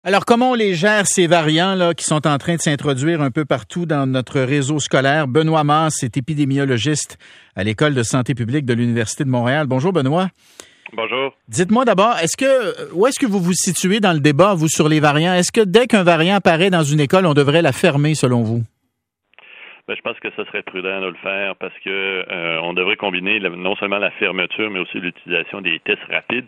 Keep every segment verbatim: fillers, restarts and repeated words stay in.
Alors, comment on les gère, ces variants là qui sont en train de s'introduire un peu partout dans notre réseau scolaire? Benoît Masse est épidémiologiste à l'École de santé publique de l'Université de Montréal. Bonjour, Benoît. Bonjour. Dites-moi d'abord, est-ce que où est-ce que vous vous situez dans le débat, vous, sur les variants? Est-ce que dès qu'un variant apparaît dans une école, on devrait la fermer, selon vous? Ben, je pense que ce serait prudent de le faire parce que euh, on devrait combiner la, non seulement la fermeture, mais aussi l'utilisation des tests rapides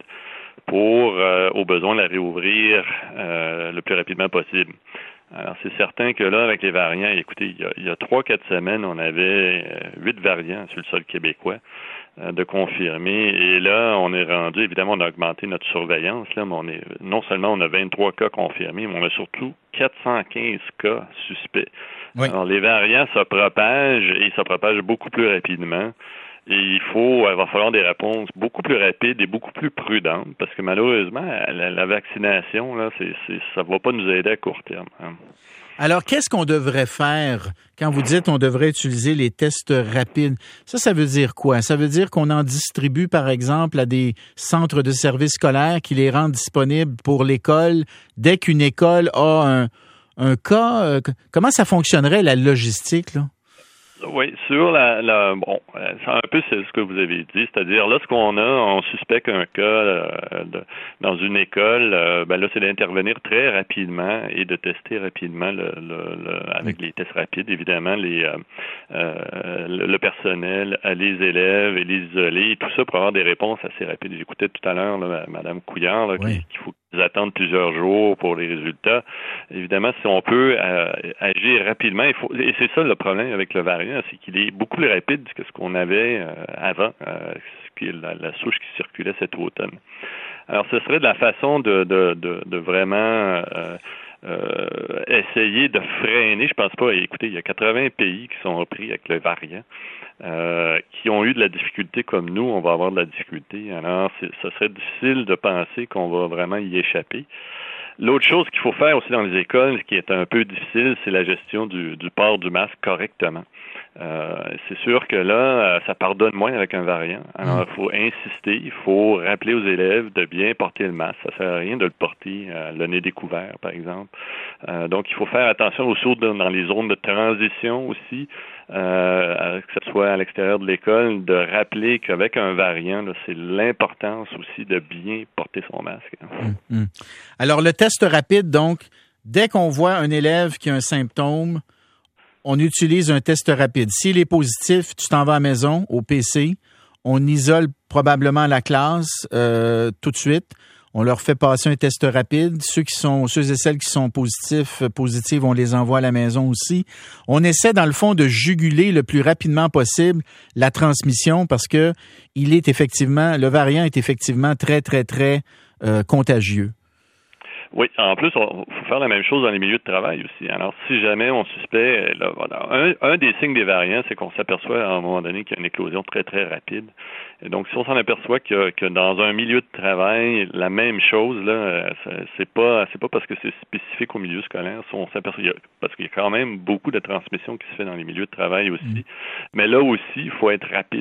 pour, euh, au besoin, la réouvrir euh, le plus rapidement possible. Alors, c'est certain que là, avec les variants, écoutez, il y a trois, quatre semaines, on avait huit variants sur le sol québécois euh, de confirmés. Et là, on est rendu, évidemment, on a augmenté notre surveillance, là, mais on est, non seulement on a vingt-trois cas confirmés, mais on a surtout quatre cent quinze cas suspects. Oui. Alors, les variants se propagent et se propagent beaucoup plus rapidement. Et il faut, il va falloir des réponses beaucoup plus rapides et beaucoup plus prudentes, parce que malheureusement, la, la vaccination, là, c'est, c'est, ça ne va pas nous aider à court terme. Hein. Alors, qu'est-ce qu'on devrait faire quand vous dites on devrait utiliser les tests rapides? Ça, ça veut dire quoi? Ça veut dire qu'on en distribue, par exemple, à des centres de services scolaires qui les rendent disponibles pour l'école dès qu'une école a un, un cas? Euh, comment ça fonctionnerait, la logistique, là? Oui, sur la, la bon, c'est un peu c'est ce que vous avez dit, c'est-à-dire lorsqu'on a, on suspecte un cas euh, de, dans une école, euh, ben là c'est d'intervenir très rapidement et de tester rapidement le, le, le avec les tests rapides, évidemment les euh, euh, le, le personnel, les élèves et les isolés, tout ça pour avoir des réponses assez rapides. J'écoutais tout à l'heure là, Mme Couillard là, oui. qu'il faut attendre plusieurs jours pour les résultats. Évidemment, si on peut euh, agir rapidement, il faut, et c'est ça le problème avec le variant, c'est qu'il est beaucoup plus rapide que ce qu'on avait euh, avant, euh, ce qui est la, la souche qui circulait cet automne. Alors, ce serait de la façon de, de, de, de vraiment euh, euh, essayer de freiner. Je pense pas. Écoutez, il y a quatre-vingts pays qui sont repris avec le variant. Euh, qui ont eu de la difficulté comme nous, on va avoir de la difficulté. Alors, c'est, ça serait difficile de penser qu'on va vraiment y échapper. L'autre chose qu'il faut faire aussi dans les écoles, ce qui est un peu difficile, c'est la gestion du, du port du masque correctement. Euh, c'est sûr que là, ça pardonne moins avec un variant. Alors, il faut insister, il faut rappeler aux élèves de bien porter le masque. Ça sert à rien de le porter euh, le nez découvert, par exemple. Euh, donc, il faut faire attention aux sauts dans les zones de transition aussi, euh, que ce soit à l'extérieur de l'école, de rappeler qu'avec un variant, là, c'est l'importance aussi de bien porter son masque. Mmh, mmh. Alors, le test rapide, donc, dès qu'on voit un élève qui a un symptôme, on utilise un test rapide. S'il est positif, tu t'en vas à la maison, au P C. On isole probablement la classe euh, tout de suite. On leur fait passer un test rapide. Ceux qui sont, ceux et celles qui sont positifs, positives, on les envoie à la maison aussi. On essaie, dans le fond, de juguler le plus rapidement possible la transmission parce que il est effectivement, le variant est effectivement très, très, très euh, contagieux. Oui, en plus, il faut faire la même chose dans les milieux de travail aussi. Alors, si jamais on suspecte, là, voilà, un, un des signes des variants, c'est qu'on s'aperçoit à un moment donné qu'il y a une éclosion très, très rapide. Et donc, si on s'en aperçoit que, que dans un milieu de travail, la même chose, là, c'est pas, c'est pas parce que c'est spécifique au milieu scolaire, si on s'aperçoit, parce qu'il y a quand même beaucoup de transmission qui se fait dans les milieux de travail aussi. Mmh. Mais là aussi, il faut être rapide.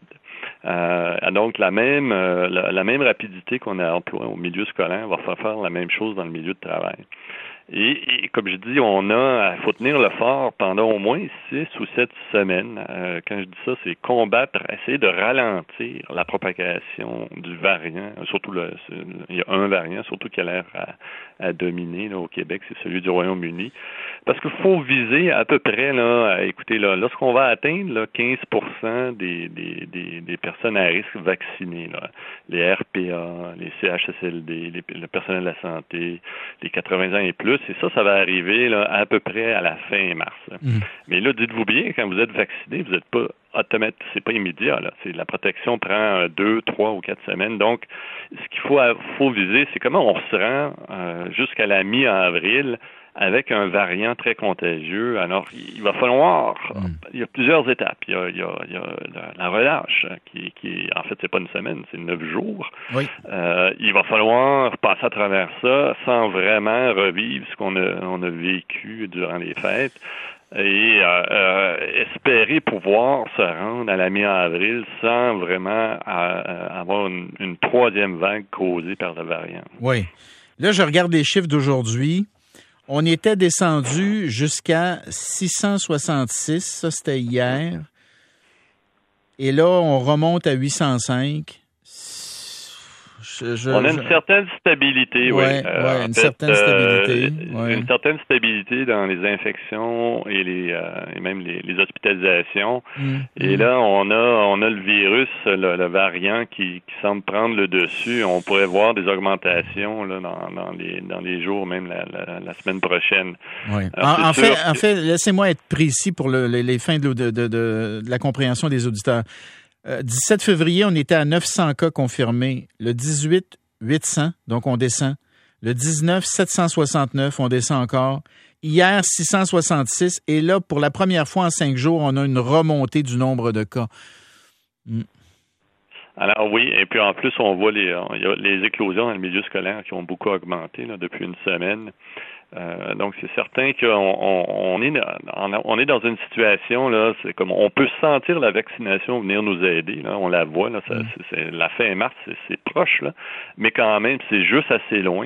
Euh, donc, la même euh, la, la même rapidité qu'on a employée au milieu scolaire va faire faire la même chose dans le milieu de travail. Et, et comme je dis, on a, il faut tenir le fort pendant au moins six ou sept semaines. Euh, quand je dis ça, c'est combattre, essayer de ralentir la propagation du variant. Surtout, le, il y a un variant, surtout qui a l'air à, à dominer là, au Québec, c'est celui du Royaume-Uni. Parce qu'il faut viser à peu près, là, écoutez, là, lorsqu'on va atteindre là, quinze pour cent des, des, des, des personnes à risque vaccinées, là, les R P A, les C H S L D, les, le personnel de la santé, les quatre-vingts ans et plus, et ça, ça va arriver là, à peu près à la fin mars. Mmh. Mais là, dites-vous bien, quand vous êtes vacciné, vous n'êtes pas automatique, c'est pas immédiat. Là. C'est, la protection prend deux, trois ou quatre semaines. Donc, ce qu'il faut, faut viser, c'est comment on se rend euh, jusqu'à la mi-avril avec un variant très contagieux. Alors, il va falloir, mmh. il y a plusieurs étapes. Il y a, il y a, il y a la, la relâche, qui, qui, en fait, c'est pas une semaine, c'est neuf jours. Oui. Euh, il va falloir passer à travers ça sans vraiment revivre ce qu'on a, on a vécu durant les fêtes et euh, euh, espérer pouvoir se rendre à la mi-avril sans vraiment euh, avoir une, une troisième vague causée par le variant. Oui. Là, je regarde les chiffres d'aujourd'hui. On était descendu jusqu'à six cent soixante-six, ça c'était hier. Et là, on remonte à huit cent cinq. Je, je, on a une je... certaine stabilité, oui. Ouais, euh, ouais, une fait, certaine stabilité. Euh, ouais. Une certaine stabilité dans les infections et les euh, et même les, les hospitalisations. Mmh, et mmh. là, on a on a le virus, le, le variant qui, qui semble prendre le dessus. On pourrait voir des augmentations là dans, dans les dans les jours, même la, la, la semaine prochaine. Ouais. Alors, en, en fait, que... en fait, laissez-moi être précis pour le, les, les fins de, de, de, de, de la compréhension des auditeurs. Euh, dix-sept février, on était à neuf cents cas confirmés. Le dix-huit, huit cents, donc on descend. Le dix-neuf, sept cent soixante-neuf, on descend encore. Hier, six cent soixante-six. Et là, pour la première fois en cinq jours, on a une remontée du nombre de cas. Mm. Alors oui, et puis en plus, on voit les, il y a les éclosions dans le milieu scolaire qui ont beaucoup augmenté là, depuis une semaine. Euh, donc c'est certain qu'on on, on est on est dans une situation là, c'est comme on peut sentir la vaccination venir nous aider. Là, on la voit là, ça, c'est, c'est, la fin mars, c'est, c'est proche là, mais quand même c'est juste assez loin.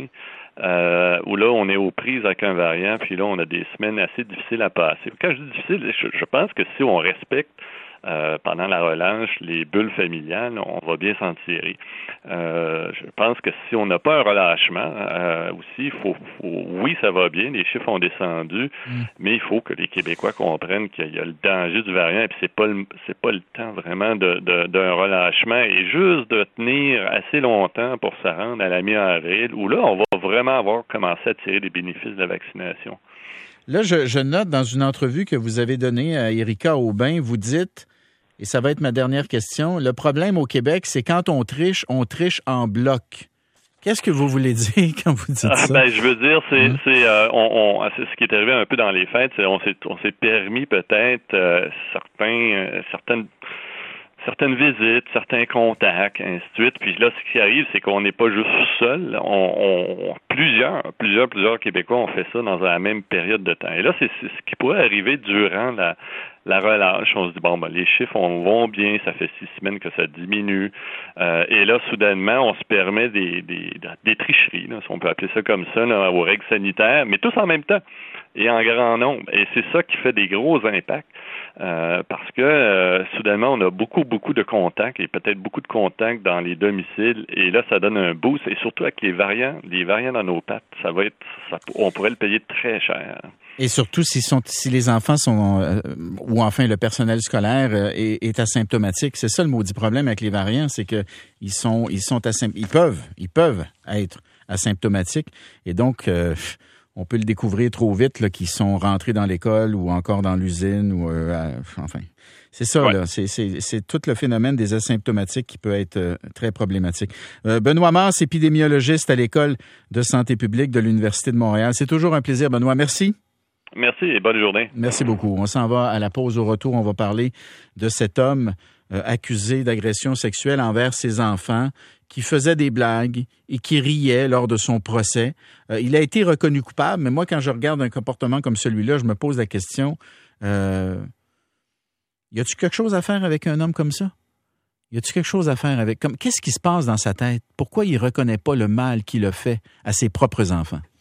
Euh, où là on est aux prises avec un variant, puis là on a des semaines assez difficiles à passer. Quand je dis difficile, je, je pense que si on respecte Euh, pendant la relâche, les bulles familiales, on va bien s'en tirer. Euh, je pense que si on n'a pas un relâchement euh, aussi, faut, faut, oui, ça va bien, les chiffres ont descendu, mm. mais il faut que les Québécois comprennent qu'il y a le danger du variant et puis c'est pas le, c'est pas le temps vraiment de, de, d'un relâchement et juste de tenir assez longtemps pour se rendre à la mi-avril où là, on va vraiment avoir commencé à tirer des bénéfices de la vaccination. Là, je, je note dans une entrevue que vous avez donnée à Erika Aubin, vous dites, et ça va être ma dernière question, le problème au Québec, c'est quand on triche, on triche en bloc. Qu'est-ce que vous voulez dire quand vous dites ah, ça? Ben, je veux dire, c'est, hein? c'est, euh, on, on, c'est ce qui est arrivé un peu dans les fêtes, c'est on s'est, on s'est permis peut-être euh, certains, euh, certaines certaines visites, certains contacts, ainsi de suite. Puis là, ce qui arrive, c'est qu'on n'est pas juste seul. On, on, plusieurs, plusieurs, plusieurs Québécois ont fait ça dans la même période de temps. Et là, c'est, c'est ce qui pourrait arriver durant la, la relâche. On se dit, bon, ben, les chiffres on, vont bien, ça fait six semaines que ça diminue. Euh, et là, soudainement, on se permet des, des, des tricheries, là, si on peut appeler ça comme ça, là, aux règles sanitaires, mais tous en même temps et en grand nombre. Et c'est ça qui fait des gros impacts. Euh, parce que euh, soudainement, on a beaucoup, beaucoup de contacts et peut-être beaucoup de contacts dans les domiciles et là, ça donne un boost et surtout avec les variants, les variants dans nos pattes, ça va être, ça, on pourrait le payer très cher. Et surtout s'ils sont, si les enfants sont, euh, ou enfin le personnel scolaire euh, est, est asymptomatique, c'est ça le maudit problème avec les variants, c'est que ils sont, ils sont asympt- ils peuvent, ils peuvent être asymptomatiques et donc euh, on peut le découvrir trop vite, là, qu'ils sont rentrés dans l'école ou encore dans l'usine ou euh, à, enfin, c'est ça, ouais. là, c'est, c'est, c'est tout le phénomène des asymptomatiques qui peut être euh, très problématique. Euh, Benoît Mars, épidémiologiste à l'École de santé publique de l'Université de Montréal. C'est toujours un plaisir, Benoît. Merci. Merci et bonne journée. Merci beaucoup. On s'en va à la pause. Au retour, on va parler de cet homme euh, accusé d'agression sexuelle envers ses enfants, qui faisait des blagues et qui riait lors de son procès. Euh, il a été reconnu coupable, mais moi, quand je regarde un comportement comme celui-là, je me pose la question, euh, y a-t-il quelque chose à faire avec un homme comme ça? Y a-t-il quelque chose à faire avec... Comme, qu'est-ce qui se passe dans sa tête? Pourquoi il reconnaît pas le mal qu'il a fait à ses propres enfants?